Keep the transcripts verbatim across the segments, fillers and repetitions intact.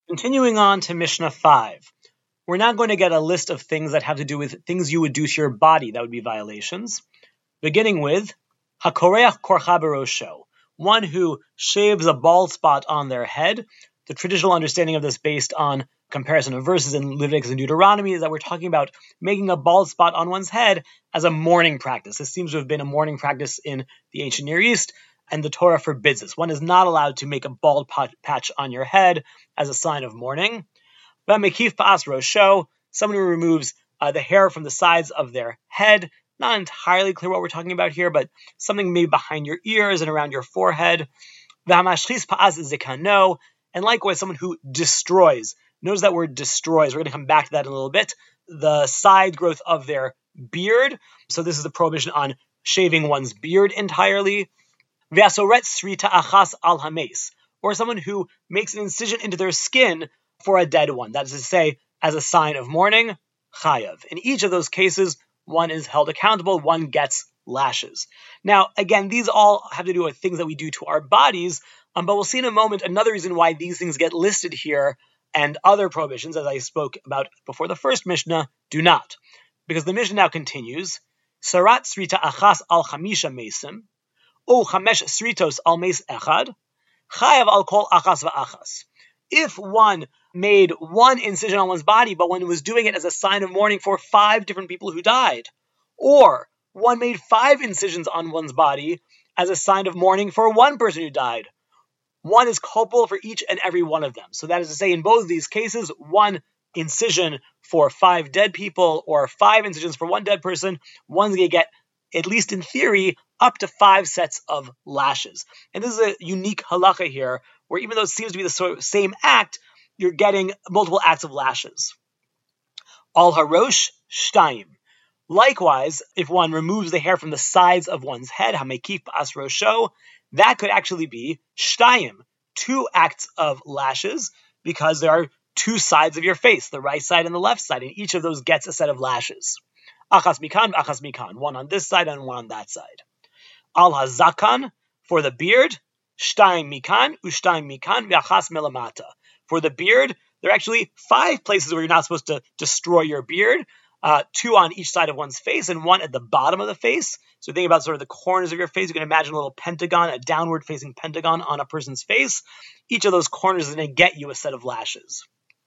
Continuing on to Mishnah five. We're now going to get a list of things that have to do with things you would do to your body that would be violations. Beginning with Hakoreach korcha berosho, one who shaves a bald spot on their head. The traditional understanding of this, based on comparison of verses in Leviticus and Deuteronomy, is that we're talking about making a bald spot on one's head as a mourning practice. This seems to have been a mourning practice in the ancient Near East, and the Torah forbids this. One is not allowed to make a bald patch on your head as a sign of mourning. V'mekif pa'as rosho, someone who removes uh, the hair from the sides of their head. Not entirely clear what we're talking about here, but something maybe behind your ears and around your forehead. V'hamashchis pa'as zikano, and likewise someone who destroys. Notice that word destroys. We're going to come back to that in a little bit. The side growth of their beard. So this is the prohibition on shaving one's beard entirely. V'asoret srita achas al hames, or someone who makes an incision into their skin for a dead one. That is to say, as a sign of mourning, chayav. In each of those cases, one is held accountable, one gets lashes. Now, again, these all have to do with things that we do to our bodies, um, but we'll see in a moment another reason why these things get listed here and other prohibitions, as I spoke about before the first Mishnah, do not. Because the Mishnah now continues, Sarat srita achas al chamisha mesim, O chamesh sritos al mes echad, chayav al kol achas va'achas. If one made one incision on one's body, but one was doing it as a sign of mourning for five different people who died, or one made five incisions on one's body as a sign of mourning for one person who died, one is culpable for each and every one of them. So that is to say, in both of these cases, one incision for five dead people or five incisions for one dead person, one's going to get, at least in theory, up to five sets of lashes. And this is a unique halacha here, where even though it seems to be the sort of same act, you're getting multiple acts of lashes. Al harosh shtayim. Likewise, if one removes the hair from the sides of one's head, hamekif as rosho, that could actually be shtayim, two acts of lashes, because there are two sides of your face, the right side and the left side, and each of those gets a set of lashes. Achas mikan, achas mikan, one on this side and one on that side. Al hazakan, for the beard, shtayim mikan, ushtayim mikan, v'achas melamata. For the beard, there are actually five places where you're not supposed to destroy your beard, uh, two on each side of one's face and one at the bottom of the face. So think about sort of the corners of your face. You can imagine a little pentagon, a downward-facing pentagon on a person's face. Each of those corners is going to get you a set of lashes.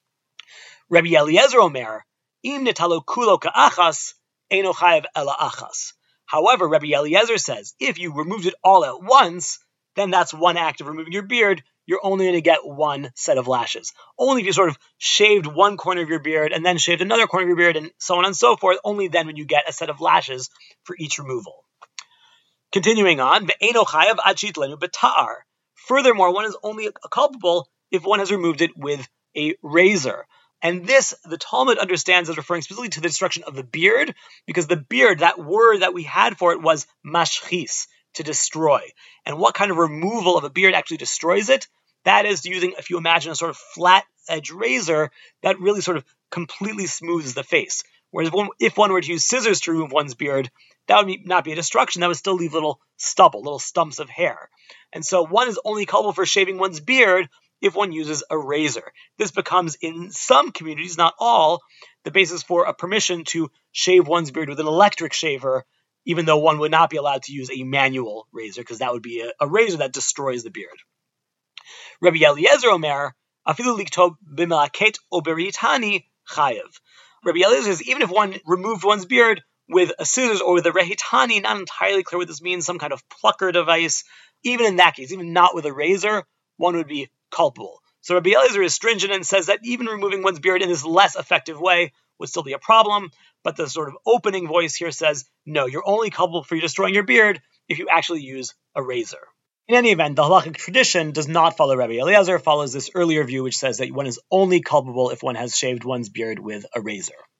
Rabbi Eliezer Omer, im netalo kulo ka'achas, eino chayav ela achas. However, Rabbi Eliezer says, if you removed it all at once, then that's one act of removing your beard. You're only going to get one set of lashes. Only if you sort of shaved one corner of your beard and then shaved another corner of your beard and so on and so forth, only then when you get a set of lashes for each removal. Continuing on, ve'eno chayav ad shitlenu b'ta'ar. Furthermore, one is only culpable if one has removed it with a razor. And this, the Talmud understands as referring specifically to the destruction of the beard, because the beard, that word that we had for it was mashchis, to destroy. And what kind of removal of a beard actually destroys it? That is using, if you imagine, a sort of flat edge razor that really sort of completely smooths the face. Whereas if one, if one were to use scissors to remove one's beard, that would be, not be a destruction, that would still leave little stubble, little stumps of hair. And so one is only culpable for shaving one's beard if one uses a razor. This becomes, in some communities, not all, the basis for a permission to shave one's beard with an electric shaver, even though one would not be allowed to use a manual razor, because that would be a, a razor that destroys the beard. Rabbi Eliezer Omer, afilu liktob b'melaket o beritani chayav. Rabbi Eliezer says, even if one removed one's beard with a scissors or with a rehitani, not entirely clear what this means, some kind of plucker device, even in that case, even not with a razor, one would be culpable. So Rabbi Eliezer is stringent and says that even removing one's beard in this less effective way would still be a problem, but the sort of opening voice here says, no, you're only culpable for destroying your beard if you actually use a razor. In any event, the halachic tradition does not follow Rabbi Eliezer, follows this earlier view which says that one is only culpable if one has shaved one's beard with a razor.